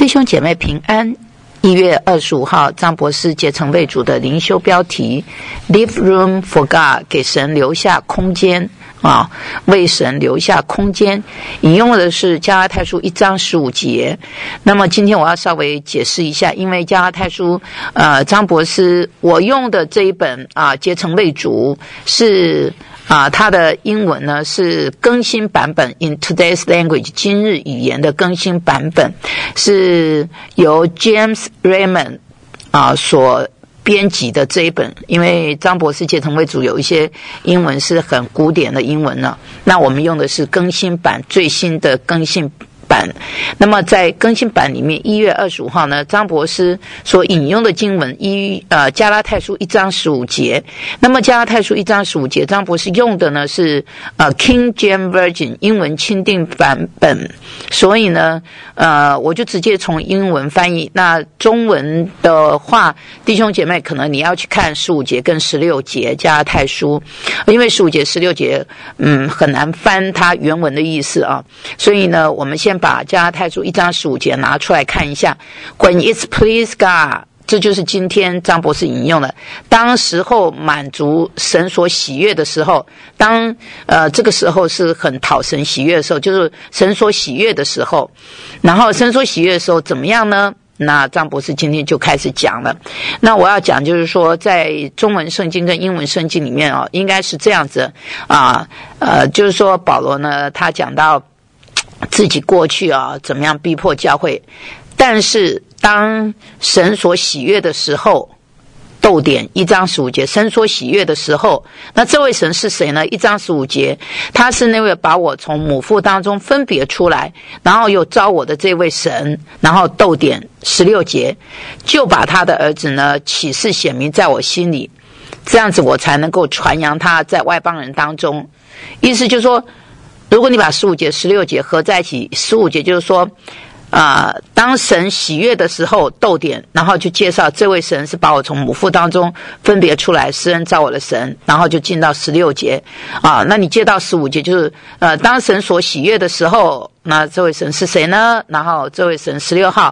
兄姐妹平安。1月25号，张博士结成为主的灵修标题 Leave room for God， 给神留下空间啊，为神留下空间。引用的是加拉太书1章15节。那么今天我要稍微解释一下，因为加拉太书张博士我用的这一本结成为主是它的英文呢是更新版本 in today's language 今日语言的更新版本，是由 James Raymond 所编辑的这一本。因为张博士结成为主有一些英文是很古典的英文呢，那我们用的是更新版，最新的更新版。那么在更新版里面1月25号呢，张博士所引用的经文加拉太书1章15节。那么加拉太书1章15节，张博士用的呢是King James Version 英文钦定版本，所以呢我就直接从英文翻译。那中文的话，弟兄姐妹可能你要去看15节跟16节加拉太书，因为15节16节很难翻它原文的意思啊，所以呢我们先把加拉太书1章15节拿出来看一下。 When it's please God， 这就是今天张博士引用的，当时候满足神所喜悦的时候，当这个时候是很讨神喜悦的时候，就是神所喜悦的时候。然后神所喜悦的时候怎么样呢？那张博士今天就开始讲了。那我要讲就是说，在中文圣经跟英文圣经里面应该是这样子就是说保罗呢他讲到自己过去怎么样逼迫教会，但是当神所喜悦的时候，逗点1章15节，神所喜悦的时候，那这位神是谁呢？1章15节，他是那位把我从母腹当中分别出来，然后又召我的这位神。然后逗点16节，就把他的儿子呢启示显明在我心里，这样子我才能够传扬他在外邦人当中。意思就是说，如果你把15节16节合在一起，15节就是说当神喜悦的时候，逗点，然后就介绍这位神是把我从母腹当中分别出来，施恩召我的神，然后就进到16节那你接到15节就是当神所喜悦的时候，那这位神是谁呢？然后这位神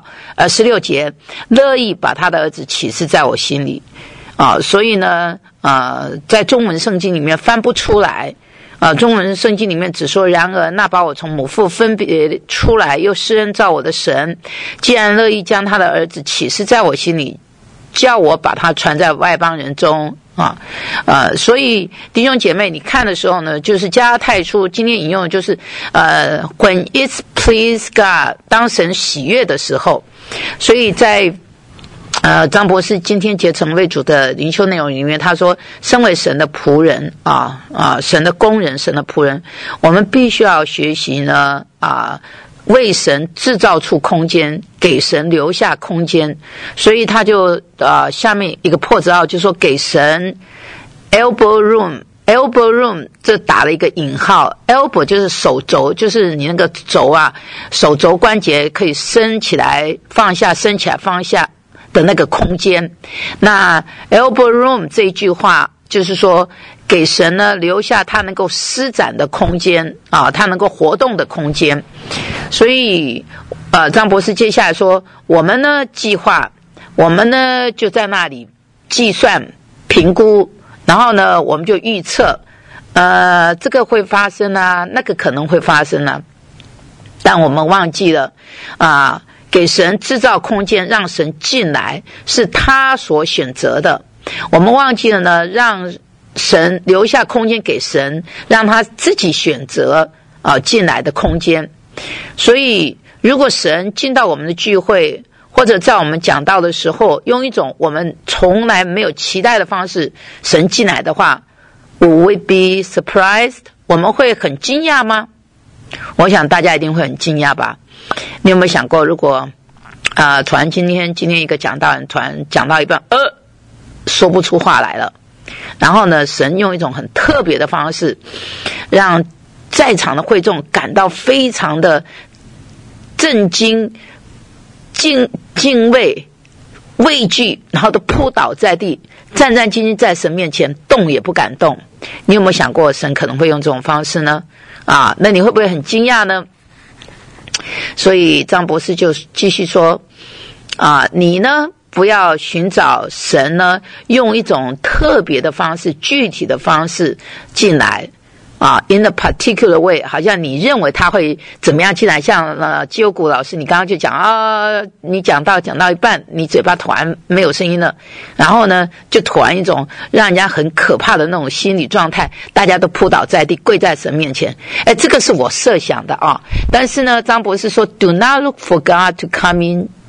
16节，乐意把他的儿子启示在我心里所以呢在中文圣经里面翻不出来中文圣经里面只说，然而那把我从母腹分别出来又施恩召我的神，既然乐意将他的儿子启示在我心里，叫我把他传在外邦人中所以弟兄姐妹你看的时候呢，就是加拉太书今天引用的就是when it's please God， 当神喜悦的时候。所以在张博士今天结成为主的灵修内容里面，他说身为神的仆人神的工人，神的仆人，我们必须要学习呢为神制造出空间，给神留下空间。所以他就下面一个破折号就说给神 elbow room， 这打了一个引号， elbow 就是手肘，就是你那个肘手肘关节可以伸起来放下，伸起来放下的那个空间。那 elbow room 这一句话就是说给神呢留下他能够施展的空间他能够活动的空间。所以张博士接下来说，我们呢计划，我们呢就在那里计算评估，然后呢我们就预测这个会发生那个可能会发生但我们忘记了给神制造空间，让神进来是他所选择的。我们忘记了呢，让神留下空间给神，让他自己选择进来的空间。所以如果神进到我们的聚会，或者在我们讲道的时候用一种我们从来没有期待的方式神进来的话， Will we be surprised？ 我们会很惊讶吗？我想大家一定会很惊讶吧。你有没有想过，如果突然今天一个讲道人突然讲到一半说不出话来了，然后呢神用一种很特别的方式让在场的会众感到非常的震惊、敬畏、畏惧，然后都扑倒在地，战战兢兢在神面前动也不敢动。你有没有想过神可能会用这种方式呢？那你会不会很惊讶呢？ 所以张博士就继续说你呢不要寻找神呢用一种特别的方式具体的方式进来in a particular way， 好像你认为他会怎么样进来，像基优谷老师你刚刚就讲你讲到一半你嘴巴突然没有声音了，然后呢就突然一种让人家很可怕的那种心理状态，大家都扑倒在地跪在神面前，这个是我设想的但是呢张博士说 Do not look for God to come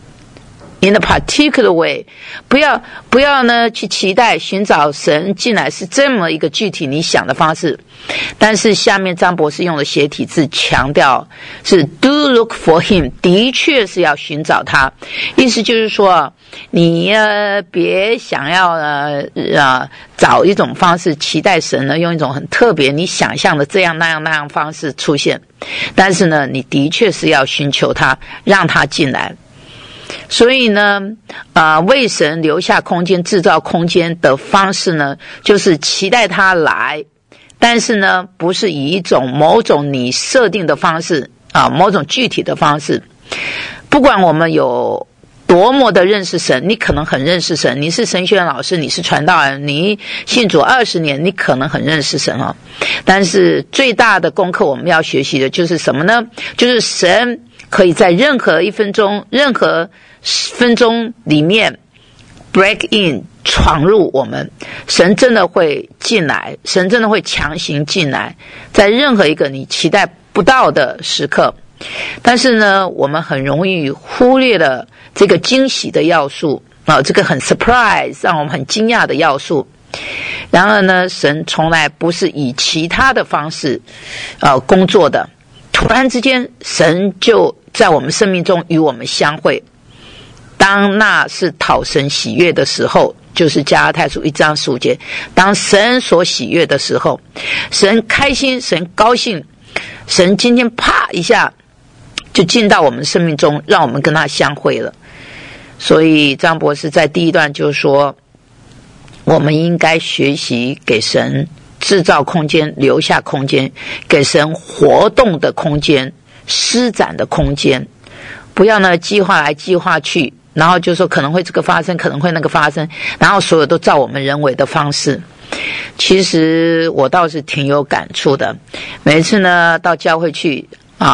in a particular way， 不要呢去期待寻找神进来是这么一个具体你想的方式，但是下面张博士用的斜体字强调是 do look for him， 的确是要寻找他，意思就是说你别想要找一种方式期待神呢用一种很特别你想象的这样那样方式出现，但是呢你的确是要寻求他，让他进来。所以呢为神留下空间制造空间的方式呢就是期待他来，但是呢不是以一种某种你设定的方式某种具体的方式。不管我们有多么的认识神，你可能很认识神，你是神学院老师，你是传道人，你信主20年，你可能很认识神但是最大的功课我们要学习的就是什么呢？就是神可以在任何一分钟任何分钟里面 break in 闯入我们，神真的会进来，神真的会强行进来，在任何一个你期待不到的时刻。但是呢我们很容易忽略了这个惊喜的要素这个很 surprise 让我们很惊讶的要素。然而呢神从来不是以其他的方式工作的，突然之间神就在我们生命中与我们相会，当那是讨神喜悦的时候，就是加拉太书1章15节，当神所喜悦的时候，神开心，神高兴，神今天啪一下就进到我们生命中，让我们跟他相会了。所以张博士在第一段就说我们应该学习给神制造空间，留下空间，给神活动的空间，施展的空间，不要呢计划来计划去，然后就说可能会这个发生，可能会那个发生，然后所有都照我们人为的方式。其实我倒是挺有感触的，每次呢到教会去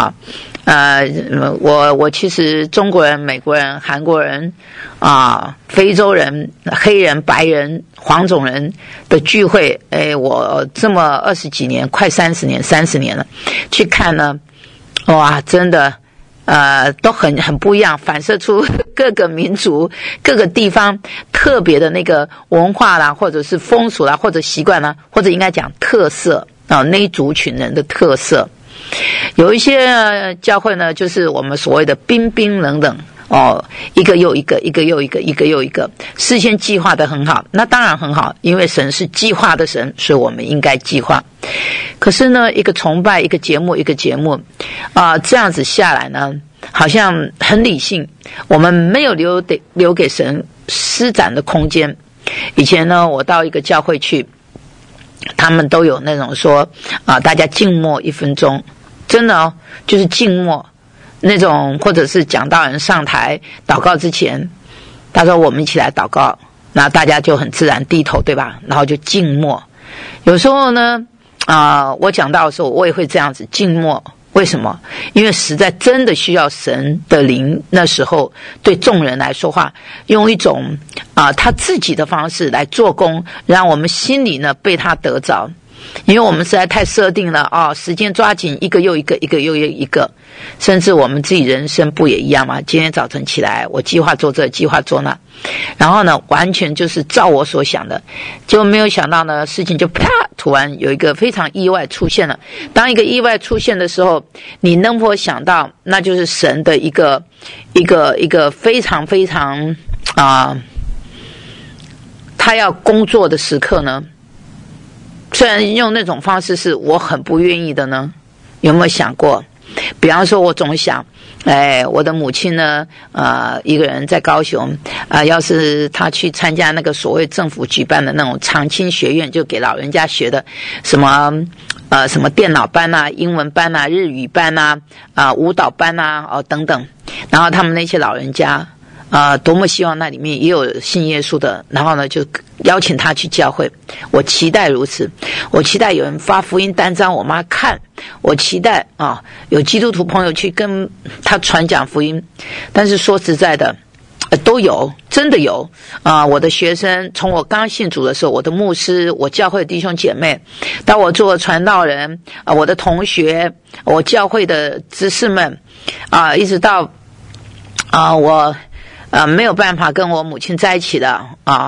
我其实中国人、美国人、韩国人非洲人、黑人、白人、黄种人的聚会，我这么20几年，快30年了，去看呢，哇，真的都很不一样，反射出各个民族、各个地方特别的那个文化啦，或者是风俗啦，或者习惯啦，或者应该讲特色那一族群人的特色。有一些教会呢就是我们所谓的冰冰冷冷一个又一个，一个又一个，一个又一个，事先计划得很好，那当然很好，因为神是计划的神，所以我们应该计划。可是呢一个崇拜，一个节目，一个节目这样子下来呢好像很理性，我们没有留给神施展的空间。以前呢我到一个教会去，他们都有那种说大家静默1分钟，真的就是静默那种，或者是讲道人上台祷告之前，他说我们一起来祷告，那大家就很自然低头，对吧？然后就静默。有时候呢我讲道的时候我也会这样子静默。为什么？因为实在真的需要神的灵，那时候对众人来说话，用一种他自己的方式来做工，让我们心里呢被他得着。因为我们实在太设定了时间抓紧，一个又一个，一个又一个，甚至我们自己人生不也一样吗？今天早晨起来，我计划做这，计划做那，然后呢完全就是照我所想的，结果没有想到呢事情就啪突然有一个非常意外出现了。当一个意外出现的时候，你能否想到那就是神的一个非常非常他要工作的时刻呢？虽然用那种方式是我很不愿意的呢，有没有想过？比方说我总想我的母亲呢，一个人在高雄，要是她去参加那个所谓政府举办的那种长青学院，就给老人家学的什么电脑班啊、英文班啊、日语班啊、舞蹈班啊，等等，然后他们那些老人家。多么希望那里面也有信耶稣的，然后呢就邀请他去教会。我期待如此，我期待有人发福音单张我妈看，我期待有基督徒朋友去跟他传讲福音。但是说实在的，都有，真的有我的学生，从我刚信主的时候，我的牧师，我教会的弟兄姐妹，到我做传道人，我的同学，我教会的执事们，一直到我没有办法跟我母亲在一起的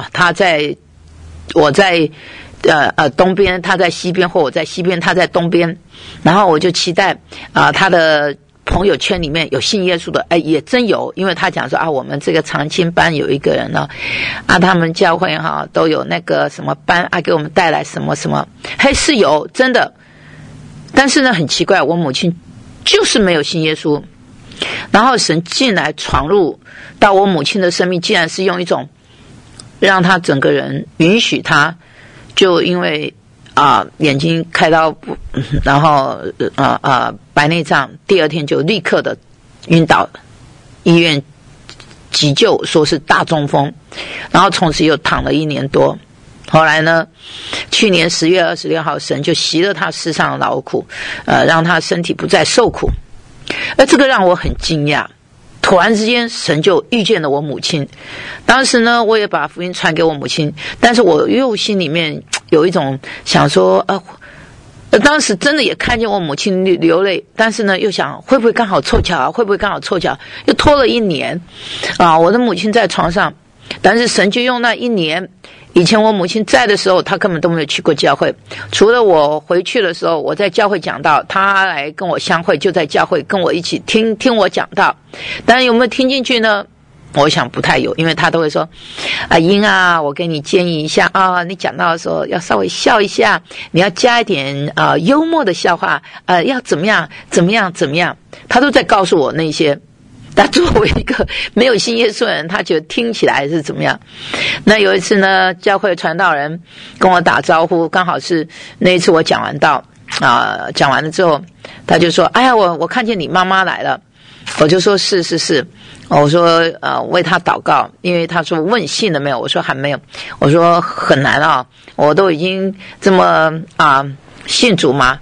我在东边，他在西边，或我在西边，他在东边，然后我就期待他的朋友圈里面有信耶稣的，也真有，因为他讲说我们这个长青班有一个人呢，他们教会都有那个什么班给我们带来什么什么，是有真的，但是呢很奇怪，我母亲就是没有信耶稣。然后神进来闯入到我母亲的生命，竟然是用一种让他整个人允许他，就因为眼睛开刀，然后白内障，第二天就立刻的晕倒，医院急救说是大中风，然后从此又躺了1年多。后来呢，去年10月26号，神就息了他世上的劳苦，让他身体不再受苦。这个让我很惊讶，突然之间神就遇见了我母亲。当时呢，我也把福音传给我母亲，但是我又心里面有一种想说当时真的也看见我母亲流泪，但是呢又想会不会刚好凑巧会不会刚好凑巧，又拖了1年我的母亲在床上，但是神就用那1年，以前我母亲在的时候，她根本都没有去过教会，除了我回去的时候，我在教会讲道，她来跟我相会，就在教会跟我一起听我讲道。但是有没有听进去呢？我想不太有，因为她都会说英我给你建议一下你讲道的时候要稍微笑一下，你要加一点幽默的笑话，要怎么样，她都在告诉我那些。他作为一个没有信耶稣的人，他觉得听起来是怎么样。那有一次呢，教会传道人跟我打招呼，刚好是那一次我讲完道讲完了之后，他就说我看见你妈妈来了。我就说是，我说为他祷告，因为他说问信了没有，我说还没有，我说很难我都已经这么信主嘛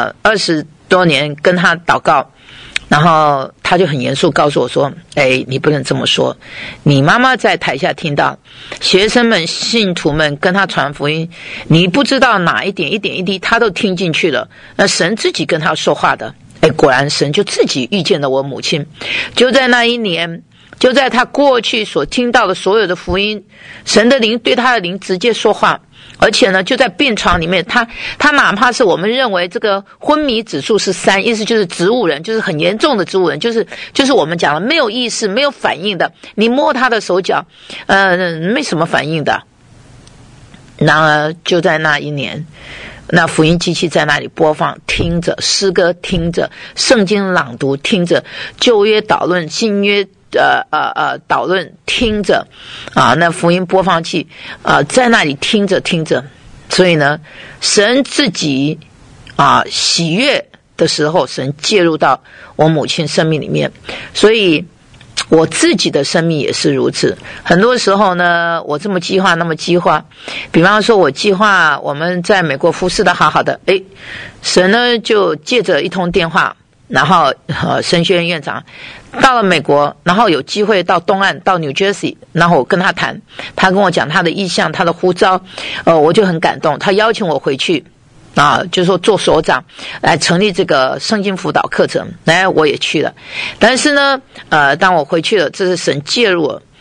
，20多年跟他祷告。然后他就很严肃告诉我说你不能这么说，你妈妈在台下听到学生们信徒们跟他传福音，你不知道哪一点一点一滴他都听进去了，那神自己跟他说话的。果然神就自己遇见了我母亲，就在那1年，就在他过去所听到的所有的福音，神的灵对他的灵直接说话。而且呢，就在病床里面，他哪怕是我们认为这个昏迷指数是3，意思就是植物人，就是很严重的植物人，就是我们讲的没有意识、没有反应的。你摸他的手脚，没什么反应的。然而就在那1年，那福音机器在那里播放，听着诗歌，听着圣经朗读，听着旧约导论，新约导论，听着那福音播放器在那里听着，所以呢，神自己喜悦的时候，神介入到我母亲生命里面，所以我自己的生命也是如此。很多时候呢，我这么计划那么计划，比方说我计划我们在美国服侍的好好的，神呢就借着一通电话，然后神学院院长到了美国，然后有机会到东岸，到 New Jersey， 然后我跟他谈，他跟我讲他的意向，他的呼召，我就很感动。他邀请我回去就是说做所长来成立这个圣经辅导课程，我也去了。但是呢当我回去了，这是神介入了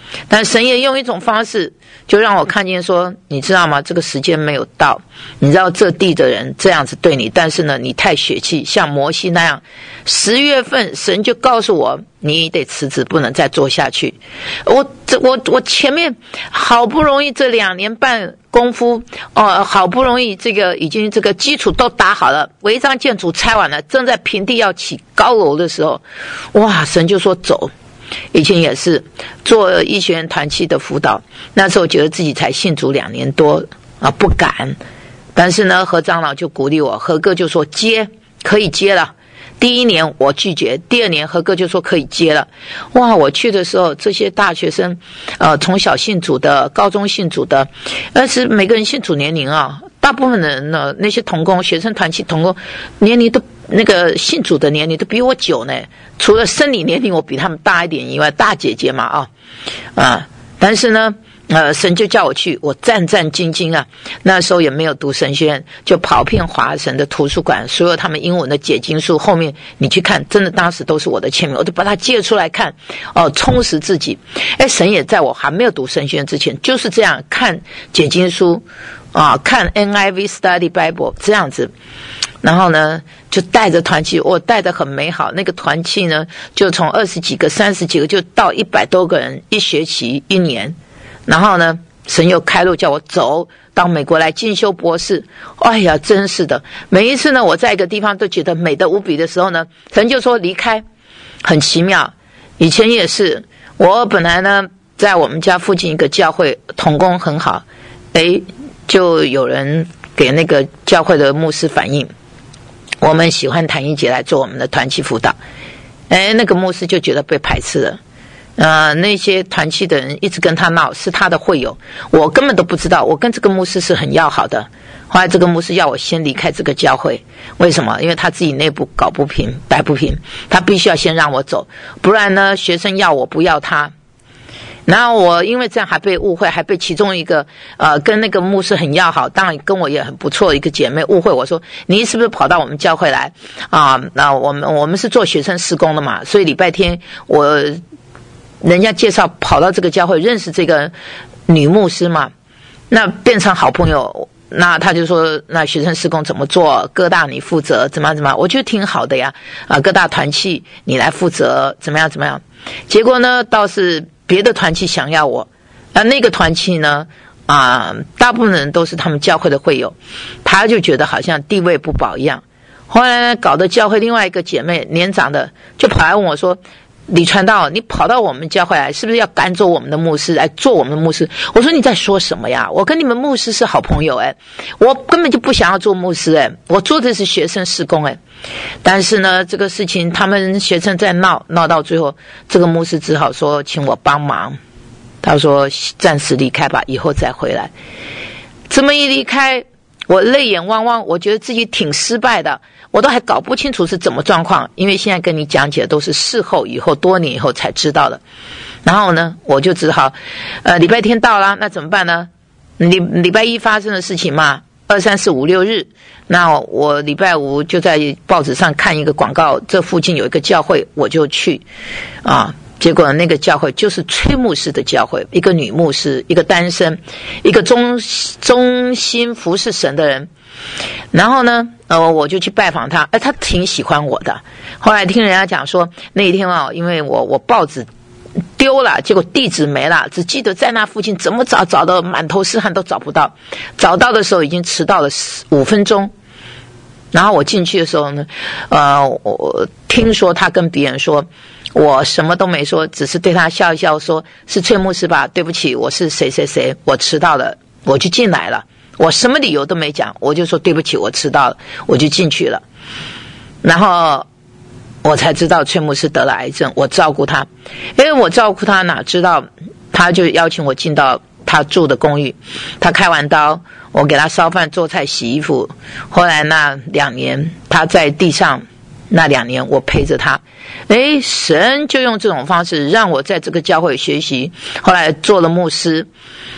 但神也用一种方式，就让我看见说，你知道吗？这个时间没有到，你知道这地的人这样子对你，但是呢，你太血气，像摩西那样。10月份，神就告诉我，你得辞职，不能再做下去。我前面好不容易这2年半功夫，好不容易这个已经这个基础都打好了，违章建筑拆完了，正在平地要起高楼的时候，哇，神就说走。以前也是做医学院团契的辅导，那时候觉得自己才信主2年多啊，不敢。但是呢，何长老就鼓励我，何哥就说接，可以接了。第1年我拒绝，第2年何哥就说可以接了。哇，我去的时候，这些大学生，从小信主的，高中信主的，但是每个人信主年龄啊，大部分人呢，那些同工、学生团契同工年龄都那个信主的年龄都比我久呢。除了生理年龄我比他们大一点以外，大姐姐嘛但是呢。神就叫我去，我战战兢兢啊。那时候也没有读神学院，就跑遍华神的图书馆，所有他们英文的解经书，后面你去看，真的当时都是我的签名，我就把它借出来看，充实自己。神也在我还没有读神学院之前，就是这样看解经书看 NIV Study Bible 这样子。然后呢，就带着团契，我带得很美好。那个团契呢，就从20几个、30几个，就到100多个人，一学期1年。然后呢，神又开路叫我走到美国来进修博士。哎呀，真是的，每一次呢，我在一个地方都觉得美得无比的时候呢，神就说离开，很奇妙。以前也是，我本来呢在我们家附近一个教会，同工很好，就有人给那个教会的牧师反映，我们喜欢谭一杰来做我们的团契辅导。那个牧师就觉得被排斥了。那些团契的人一直跟他闹，是他的会友，我根本都不知道，我跟这个牧师是很要好的。后来这个牧师要我先离开这个教会，为什么？因为他自己内部搞不平，摆不平，他必须要先让我走，不然呢，学生要我不要他。然后我因为这样还被误会，还被其中一个跟那个牧师很要好，当然跟我也很不错的一个姐妹误会我说，你是不是跑到我们教会来那我们是做学生事工的嘛，所以礼拜天人家介绍跑到这个教会认识这个女牧师嘛，那变成好朋友。那他就说，那学生事工怎么做？各大你负责，怎么样？我觉得挺好的呀。各大团契你来负责，怎么样？结果呢，倒是别的团契想要我，那个团契呢，大部分人都是他们教会的会友，他就觉得好像地位不保一样。后来呢，搞得教会另外一个姐妹年长的就跑来问我说，李传道，你跑到我们教会来，是不是要赶走我们的牧师来做我们的牧师？我说你在说什么呀？我跟你们牧师是好朋友我根本就不想要做牧师我做的是学生事工但是呢，这个事情他们学生在闹到最后，这个牧师只好说请我帮忙，他说暂时离开吧，以后再回来。这么一离开，我泪眼汪汪，我觉得自己挺失败的，我都还搞不清楚是怎么状况，因为现在跟你讲解都是事后以后多年以后才知道的。然后呢，我就只好礼拜天到了，那怎么办呢？礼拜一发生的事情嘛，2、3、4、5、6日，那我礼拜5就在报纸上看一个广告，这附近有一个教会，我就去结果那个教会就是崔牧师的教会，一个女牧师，一个单身，一个忠心服侍神的人。然后呢我就去拜访他，他挺喜欢我的。后来听人家讲说，那一天因为我报纸丢了，结果地址没了，只记得在那附近怎么找的满头是汗都找不到，找到的时候已经迟到了5分钟。然后我进去的时候呢，我听说他跟别人说，我什么都没说，只是对他笑一笑，说是崔牧师吧，对不起，我是谁谁谁，我迟到了，我就进来了。我什么理由都没讲，我就说对不起，我迟到了，我就进去了。然后我才知道崔牧师得了癌症，我照顾他，因为我照顾他哪知道，他就邀请我进到他住的公寓，他开完刀，我给他烧饭做菜洗衣服。后来那2年他在地上，那2年我陪着他，神就用这种方式让我在这个教会学习，后来做了牧师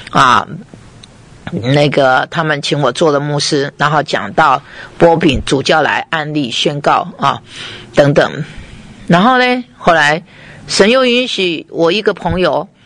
那个他们请我做了牧师，然后讲到波饼主教来案例宣告等等。然后呢，后来神又允许我一个朋友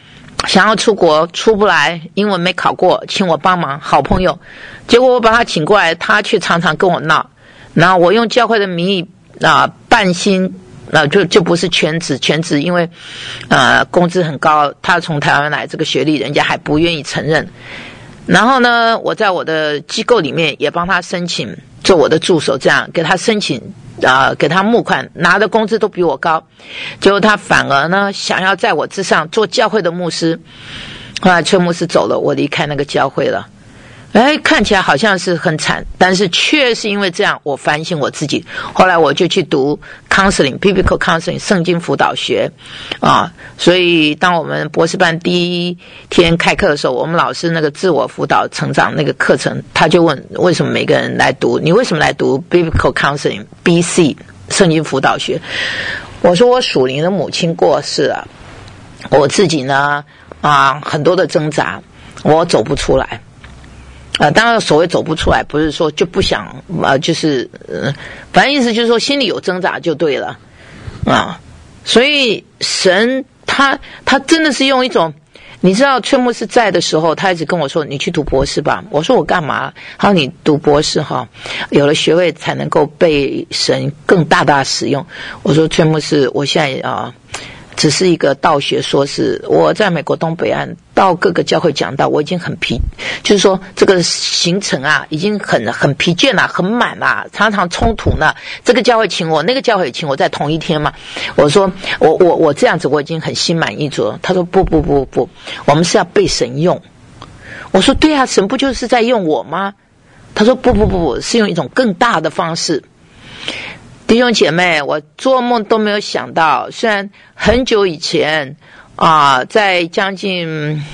想要出国出不来，英文没考过，请我帮忙，好朋友。结果我把他请过来，他却常常跟我闹。然后我用教会的名义半薪，就不是全职，因为工资很高，他从台湾来，这个学历人家还不愿意承认。然后呢，我在我的机构里面也帮他申请做我的助手，这样给他申请给他募款，拿的工资都比我高。结果他反而呢想要在我之上做教会的牧师。后来崔牧师走了，我离开那个教会了。看起来好像是很惨，但是确实因为这样，我反省我自己。后来我就去读 Biblical Counseling 圣经辅导学所以当我们博士班第一天开课的时候，我们老师那个自我辅导成长那个课程，他就问为什么每个人来读，你为什么来读 Biblical Counseling BC 圣经辅导学？我说我属灵的母亲过世了，我自己呢很多的挣扎，我走不出来。当然所谓走不出来，不是说就不想反正意思就是说心里有挣扎就对了所以神他真的是用一种，你知道崔牧师在的时候，他一直跟我说你去读博士吧。我说我干嘛？他说你读博士有了学位才能够被神更大大使用。我说崔牧师，我现在只是一个道学硕士，我在美国东北岸到各个教会讲道，我已经很就是说这个行程已经很疲倦了，很满了，常常冲突呢。这个教会请我，那个教会请我，在同一天嘛。我说我这样子我已经很心满意足了。他说不，我们是要被神用。我说对啊，神不就是在用我吗？他说不，是用一种更大的方式。弟兄姐妹，我做梦都没有想到，虽然很久以前在将近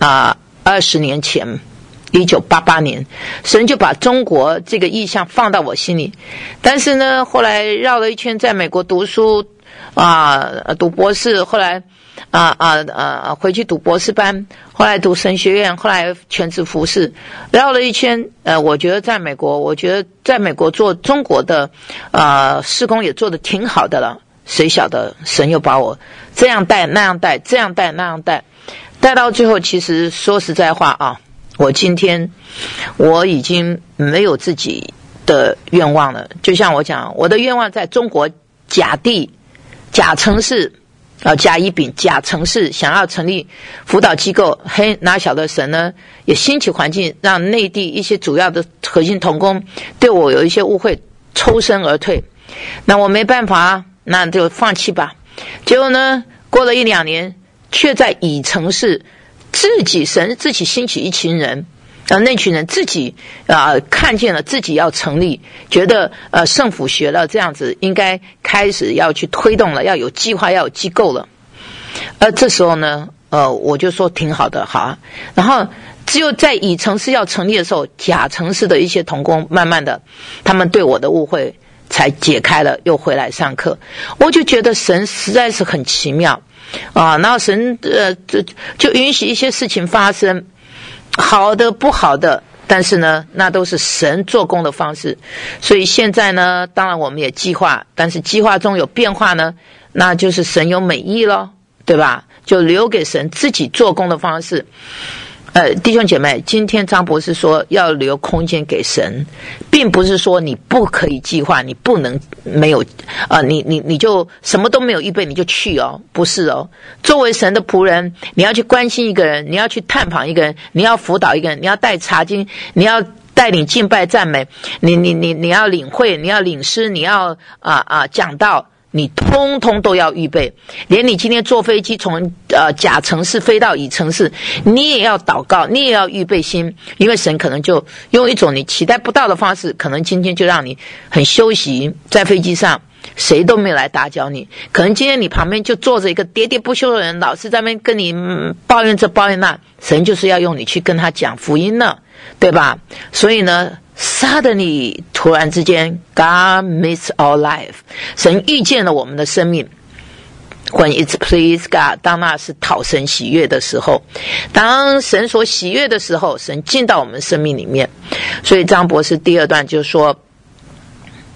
20年前1988年，神就把中国这个意象放到我心里。但是呢，后来绕了一圈，在美国读书读博士，后来回去读博士班，后来读神学院，后来全职服侍，绕了一圈。我觉得在美国做中国的事工也做得挺好的了。谁晓得神又把我这样带那样带，这样带那样带到最后，其实说实在话我今天我已经没有自己的愿望了。就像我讲，我的愿望在中国甲城市甲乙丙甲城市想要成立辅导机构，哪晓得神呢也兴起环境，让内地一些主要的核心同工对我有一些误会，抽身而退。那我没办法那就放弃吧。结果呢，过了1-2年，却在乙城市神自己兴起一群人，那群人自己看见了自己要成立，觉得圣府学了这样子，应该开始要去推动了，要有计划，要有机构了。这时候呢我就说挺好的，好然后只有在乙城市要成立的时候，甲城市的一些同工慢慢的他们对我的误会才解开了，又回来上课。我就觉得神实在是很奇妙然后神就允许一些事情发生，好的不好的，但是呢那都是神做工的方式。所以现在呢，当然我们也计划，但是计划中有变化呢，那就是神有美意咯，对吧？就留给神自己做工的方式。弟兄姐妹，今天张博士说要留空间给神，并不是说你不可以计划，你不能没有你就什么都没有预备你就去不是作为神的仆人，你要去关心一个人，你要去探访一个人，你要辅导一个人，你要带查经，你要带领敬拜赞美，你要领会，你要领诗，你要讲道，你通通都要预备。连你今天坐飞机从甲城市飞到乙城市，你也要祷告，你也要预备心，因为神可能就用一种你期待不到的方式，可能今天就让你很休息，在飞机上谁都没有来打搅你，可能今天你旁边就坐着一个喋喋不休的人，老是在那边跟你抱怨这抱怨那，神就是要用你去跟他讲福音了，对吧？所以呢Suddenly 突然之间 God meets our life， 神遇见了我们的生命。When it's please God， 当那是讨神喜悦的时候，当神所喜悦的时候，神进到我们生命里面。所以张博士第2段就说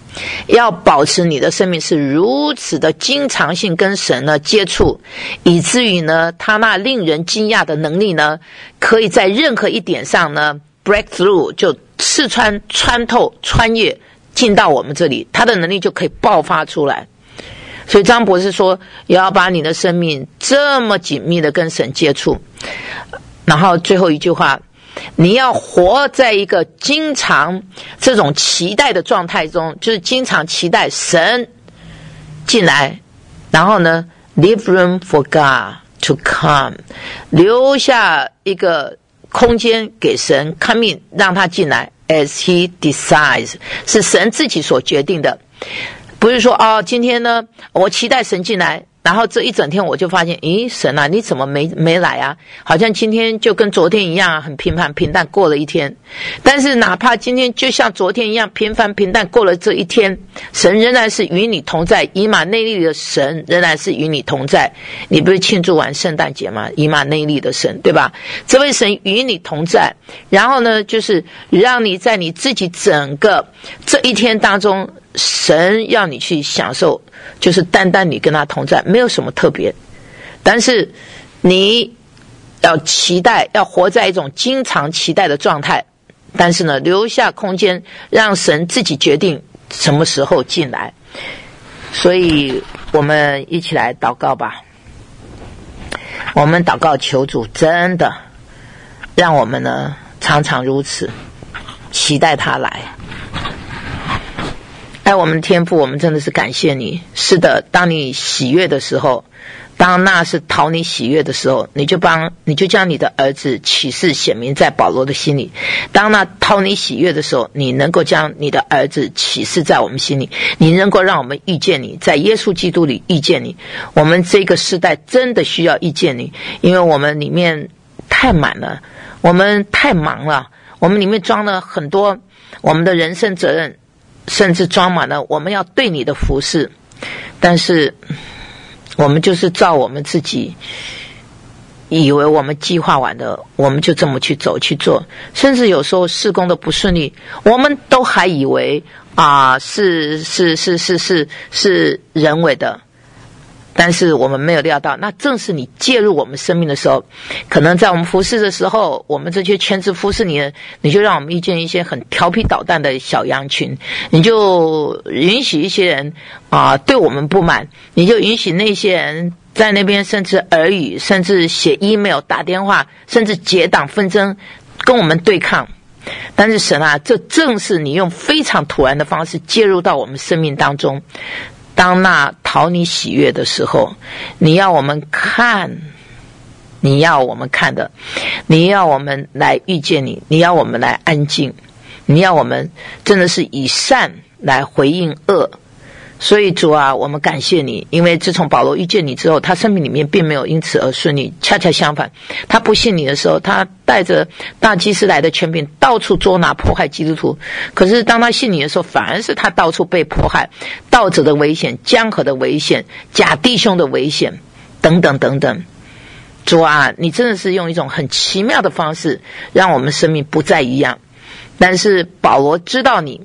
要保持你的生命是如此的经常性跟神呢接触，以至于呢他那令人惊讶的能力呢，可以在任何一点上呢 break through， 就刺穿、穿透、穿越进到我们这里，他的能力就可以爆发出来。所以张博士说，也要把你的生命这么紧密的跟神接触。然后最后一句话，你要活在一个经常这种期待的状态中，就是经常期待神进来，然后呢 leave room for God to come， 留下一个空间给神 come in， 让他进来 as he decides， 是神自己所决定的。不是说今天呢我期待神进来，然后这一整天我就发现，咦，神啊，你怎么没来啊？好像今天就跟昨天一样很平凡平淡过了一天。但是哪怕今天就像昨天一样平凡平淡过了这一天，神仍然是与你同在，以马内利的神仍然是与你同在。你不是庆祝完圣诞节吗？以马内利的神，对吧？这位神与你同在，然后呢，就是让你在你自己整个这一天当中，神要你去享受，就是单单你跟他同在，没有什么特别。但是你要期待，要活在一种经常期待的状态，但是呢，留下空间让神自己决定什么时候进来。所以我们一起来祷告吧。我们祷告求主真的让我们呢常常如此期待他来。爱我们的天父，我们真的是感谢你。是的，当你喜悦的时候，当那是讨你喜悦的时候，你就将你的儿子启示显明在保罗的心里。当那讨你喜悦的时候，你能够将你的儿子启示在我们心里，你能够让我们遇见你，在耶稣基督里遇见你。我们这个时代真的需要遇见你，因为我们里面太满了，我们太忙了，我们里面装了很多我们的人生责任，甚至装满了我们要对你的服侍，但是我们就是照我们自己以为我们计划完的，我们就这么去走去做，甚至有时候事工的不顺利，我们都还以为是人为的，但是我们没有料到，那正是你介入我们生命的时候，可能在我们服侍的时候，我们这些全职服侍你的，你就让我们遇见一些很调皮捣蛋的小羊群，你就允许一些人对我们不满，你就允许那些人在那边甚至耳语，甚至写 email 打电话，甚至结党纷争跟我们对抗。但是神啊，这正是你用非常突然的方式介入到我们生命当中。当那讨你喜悦的时候，你要我们看，你要我们看的，你要我们来遇见你，你要我们来安静，你要我们真的是以善来回应恶。所以主啊，我们感谢你，因为自从保罗遇见你之后，他生命里面并没有因此而顺利，恰恰相反，他不信你的时候，他带着大祭司来的权柄到处捉拿迫害基督徒，可是当他信你的时候，反而是他到处被迫害，道者的危险，江河的危险，假弟兄的危险，等等等等。主啊，你真的是用一种很奇妙的方式让我们生命不再一样。但是保罗知道你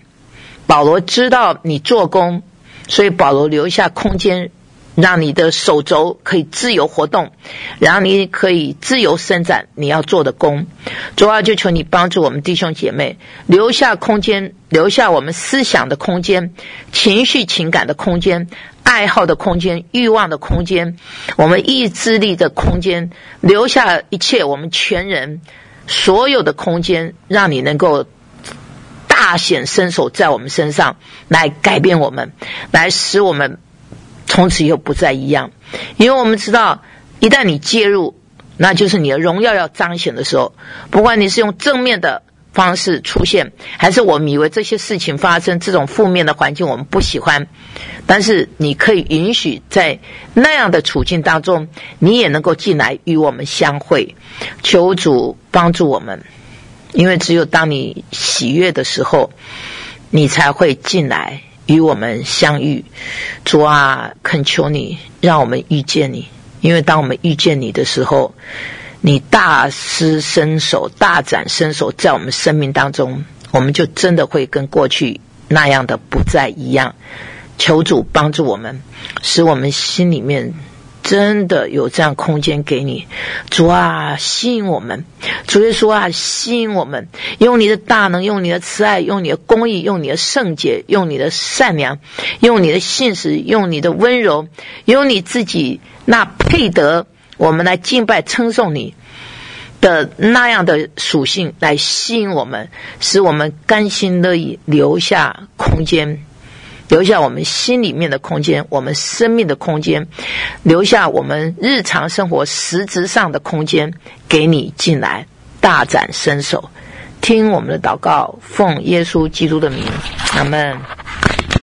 做工，所以保罗留下空间，让你的手肘可以自由活动，然后你可以自由伸展你要做的工。主啊，就求你帮助我们弟兄姐妹，留下空间，留下我们思想的空间，情绪情感的空间，爱好的空间，欲望的空间，我们意志力的空间，留下一切我们全人所有的空间，让你能够大显身手在我们身上，来改变我们，来使我们从此以后不再一样。因为我们知道，一旦你介入，那就是你的荣耀要彰显的时候，不管你是用正面的方式出现，还是我们以为这些事情发生，这种负面的环境我们不喜欢，但是你可以允许在那样的处境当中，你也能够进来与我们相会。求主帮助我们，因为只有当你喜悦的时候，你才会进来与我们相遇。主啊，恳求你让我们遇见你，因为当我们遇见你的时候，你大施伸手，大展身手在我们生命当中，我们就真的会跟过去那样的不再一样。求主帮助我们，使我们心里面真的有这样空间给你。主啊，吸引我们，主耶稣啊，吸引我们，用你的大能，用你的慈爱，用你的公义，用你的圣洁，用你的善良，用你的信实，用你的温柔，用你自己那配得我们来敬拜称颂你的那样的属性来吸引我们，使我们甘心乐意留下空间，留下我们心里面的空间，我们生命的空间，留下我们日常生活实质上的空间给你进来，大展身手。听我们的祷告，奉耶稣基督的名，阿们。